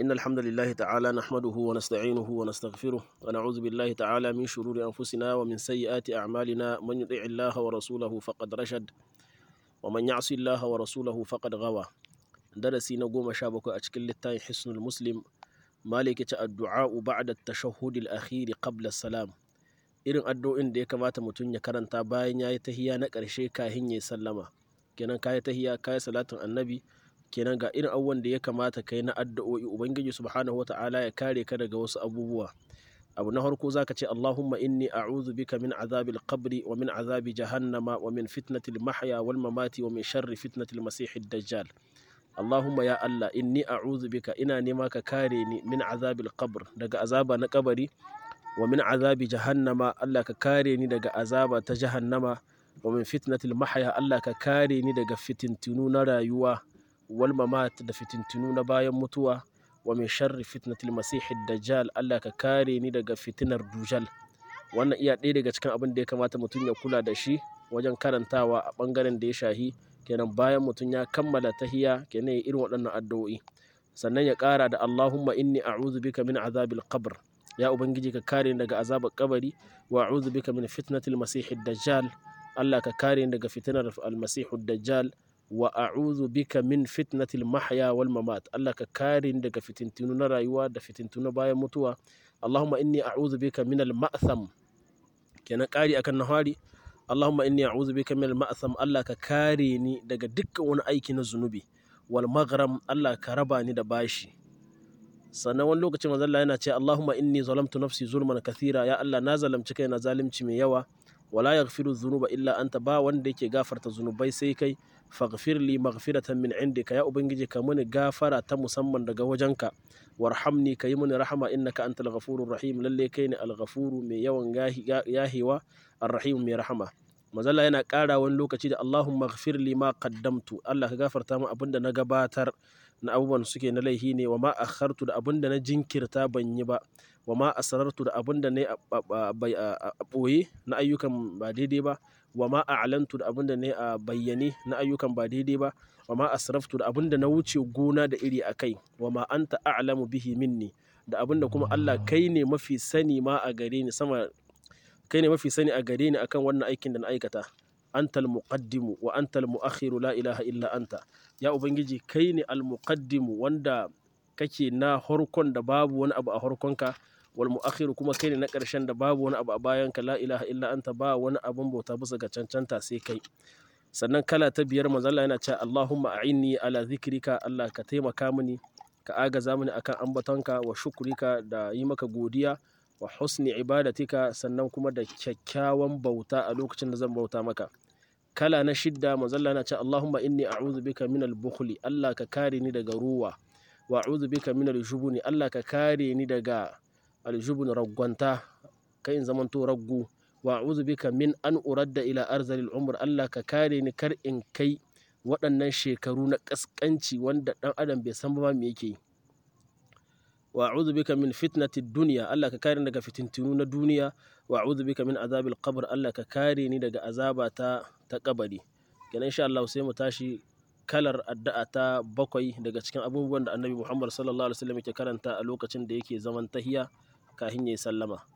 إن الحمد لله تعالى نحمده ونستعينه ونستغفره ونعوذ بالله تعالى من شرور أنفسنا ومن سيئات أعمالنا من يطع الله ورسوله فقد رشد ومن يعص الله ورسوله فقد غوى. درسي نقوم شابك أشكل التاي حسن المسلم مالكة الدعاء بعد التشهد الأخير قبل السلام. irin addu'o'in da ya kamata mutum ya karanta bayan ya yi tahiya na ƙarshe kahin ya sallama. Kenan ka yi tahiya ka yi salatin annabi, kenan ga irin abubuwan da ya kamata ka yi na addu'o'i ubangiji subhanahu wa ta'ala ya kare ka daga wasu abubuwa. Abu na farko zaka ce Allahumma inni a'udhu bika min azabil qabri wa min azabi jahannama wa min fitnatil mahya wal mamati wa min sharri fitnatil masihid dajjal. Allahumma ya Allah inni a'udhu bika, ina nema ka kare ni min azabil qabr, daga azaba na kabari, wa min azabi jahannama, Allah ka kare ni daga azaba ta jahannama, wa min fitnatil mahya, Allah ka kare ni daga fitintunu na rayuwa, wal mamat, da fitintunu na bayan mutuwa, wa min sharri fitnatil masihid dajjal, Allah ka kare ni daga fitinar dujal. Wannan iya ɗaya daga cikin abin da ya kamata mutum ya kula da shi wajen karantawa a ɓangaren da ya shahi, kenan bayan mutum ya kammala tahiya kenan ya irin waɗannan addu'o'i. Sannan ya ƙara da Allahumma inni a'udhu bika min azabil qabr, ya ubangiji ka kare ni daga azabar kabari, wa a'udhu bika min fitnatil masihid dajjal, Allah ka kare ni daga fitnar almasihud dajjal, wa a'udhu bika min fitnatil mahya wal mamat, Allah ka kare ni daga fitintunu na rayuwa da fitintunu bayan mutuwa. Allahumma inni a'udhu bika min al-ma'tham, kenan kari akan nahari. Allahumma inni a'udhu bika min al-ma'tham, Allah ka kare ni daga dukkan wani aiki na zunubi. Wal maghram, Allah ka raba ni da bashi. Sannan wani lokacin manzo Allah yana ce Allahumma inni zalamtu nafsi zulman kathira, ya Allah na zalamci kai na zalimci mai yawa, wala yaghfiru dhunuba illa anta, ba wanda yake gafarta zunubai sai kai, faghfir li maghfiratan min indika, ya ubangiji ka muni gafara ta musamman daga wajenka, warhamni ka yi muni rahama innaka antal ghafurur rahim, lalle kai ne al-ghafuru mai yawan yahewa, ar-rahim mai rahama. Manzo Allah yana ƙara wani lokaci da Allahumma ighfir li ma qaddamtu, Allah ka gafarta min abinda na gabatar na abubuwan suke na laihi ne, wa ma akhartu, da abinda na jinkirta ban yi ba, wa ma asrartu, da abinda ne a ɓoye na ayyukan ba daidai ba, wa ma a'lantu, da abinda ne a bayyane na ayyukan ba daidai ba, wa ma asraftu, da abinda na wuce gona da iri a kai, wa ma anta a'lamu bihi minni, da abinda kuma Allah kai ne mafi sani ma a gare ni, kai ne mafi sani a gare ni akan wannan aikin da na aikata. Antal muqaddimu wa antal mu'akhiru la ilaha illa anta, ya ubangiji kai ne al muqaddimu wanda kake na harkon da babu wani abu a harkonka, wal mu'akhiru kuma kai ne na ƙarshen da babu wani abu a bayanka, la ilaha illa anta, ba wani abun bauta bisa ga cancanta sai kai. Sannan kala ta biyar manzo Allah yana cewa Allahumma a'inni ala zikrika, Allah ka taimaka mini, ka agaza mini akan ambatonka, wa shukrika, da yi maka godiya, wa husni ibadatika, sannan kuma da kyakkyawan bauta a lokacin da zan bauta maka. Kala na shidda manzo Allah yana cewa Allahumma inni a'udhu bika min al-bukhli, Allah ka kare ni daga ruwa, wa a'udhu bika min al-jubni, Allah ka kare ni daga al-jubn, ragwanta, kai in zamanto raggu, wa a'udhu bika min an uradda ila arzalil umr, Allah ka kare ni kar in kai waɗannan shekaru na kaskanci wanda ɗan adam bai san ba me yake yi. Wa a'udhu bika min fitnatid dunya, Allah ka kare ni daga fitintunu na duniya, wa a'udhu bika min azabil qabr, Allah ka kare ni daga azaba ta kabari. Kenan insha Allah sai mu tashi kalar addu'a ta 7 daga cikin abubuwan da Annabi Muhammad sallallahu alaihi wasallam yake karanta a lokacin da yake zaman tahiya kafin yayi sallama.